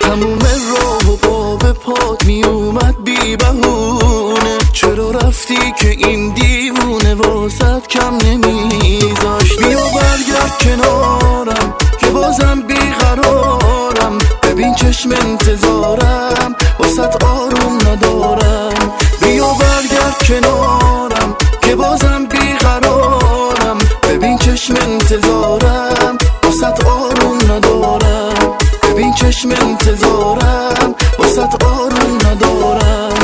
تموم راه و قاب پات می اومد بی بهونه. چرا رفتی که این دیوونه واسط کم نمیذاشت؟ بیا برگرد کنارم که بازم بیقرارم. ببین چشم انتظارم واسط آروم ندارم. بیا برگرد کنارم که بازم بیقرارم. ببین چشم انتظارم واسط آروم ندارم. ببین چشم انتظارم واسط آروم ندارم.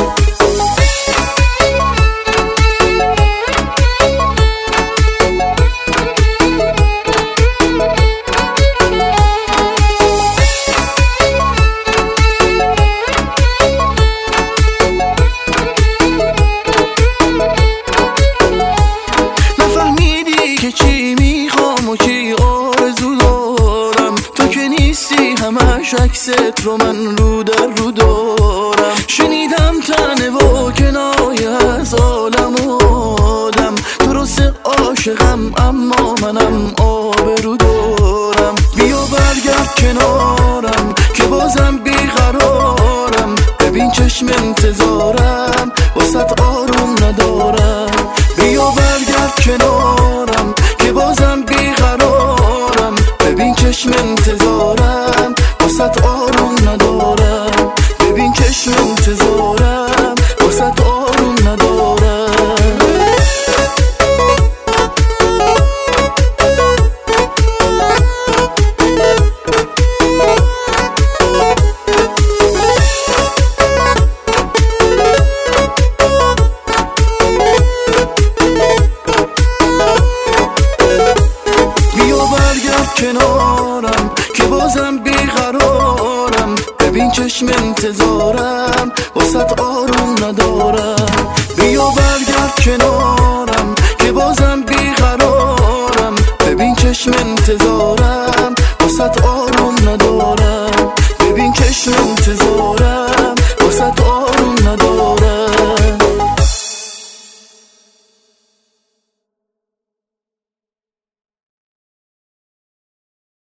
نفهمیدی که چی میخوام و چی آرزو دارم. تو که نیستی همش عکست رو من رو در رو دارم. شنیدم تنه و کنایه از عالم و آدم. درسته عاشقم اما منم آبرو دارم. بیا برگرد کنارم که بازم بیقرارم. ببین چشم انتظارم واسط آروم ندارم. بیا برگرد کنارم که بازم بیقرارم. ببین چشم انتظارم واسط آروم ندارم. ببین چشم انتظارم واسط آروم ندارم. کنارم که بازم بیقرارم. ببین چشم انتظارم واسط آروم ندارم. بیا برگرد کنارم که بازم بیقرارم. ببین چشم انتظارم